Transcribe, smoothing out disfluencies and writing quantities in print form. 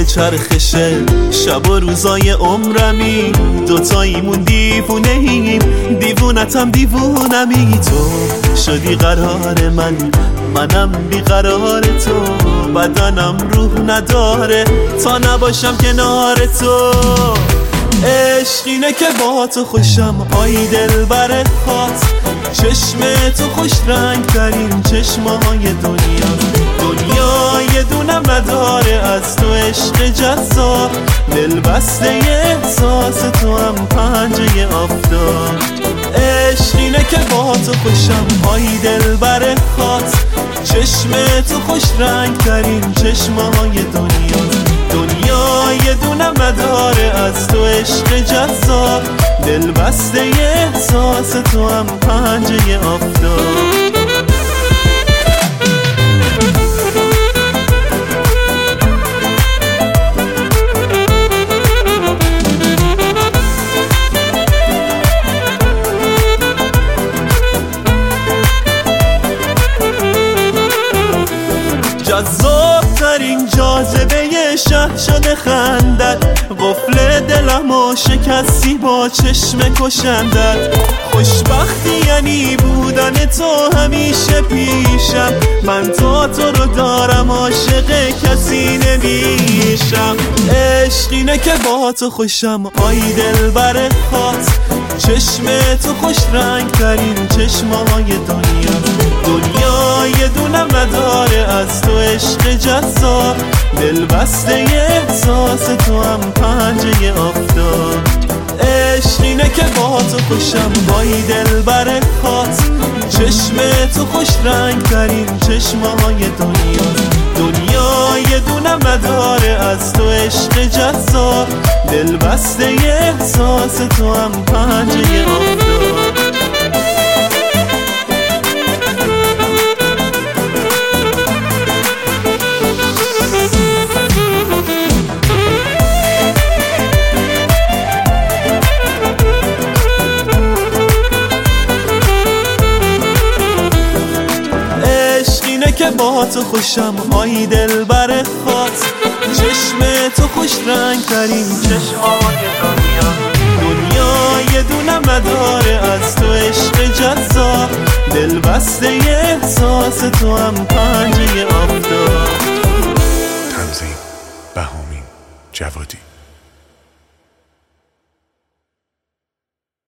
چرخشه شب و روزای عمرمی دوتاییمون دیوونه‌ایم دیوونتم دیوونمی تو شدی قرار منم بیقرار تو بدنم روح نداره تا نباشم کنار تو عشق اینه که با تو خوشم آی دلبر خاط چشم تو خوش رنگ ترین چشمای دنیا یه دونم نداره از تو عشق جذاب دل بسته احساس تو هم پنجه آفتاب عشق اینه که با تو خوشم آی دلبر خاط چشم تو خوش رنگ ترین چشمای دنیا یه دونم نداره از تو عشق جذاب دل بسته احساس تو هم پنجه آفتاب جذاب ترین جاذبه شهر شده خندت قفل دلمو شکستی با چشم کشندت خوشبختی یعنی بودن تو همیشه پیشم من تو رو دارم عاشق کسی نمیشم عشق اینه که با تو خوشم آی دلبر خاط چشم تو خوش رنگ ترین چشمای دنیا یه دونم نداره از تو عشق جذاب دل بسته احساس تو هم پنجه آفتاب عشق اینه که با تو خوشم بای دلبر خاط چشم تو خوش رنگ ترین چشمای دنیا یه دونم نداره از تو عشق جذاب دل بسته احساس تو هم پنجه آفتاب که با تو خوشم آی دلبر خاط چشم تو خوش رنگ ترین چشمای دنیا یه دونم نداره از تو عشق جذاب دل بسته احساس تو هم پنجه آفتاب تنظیم بهامین جوادی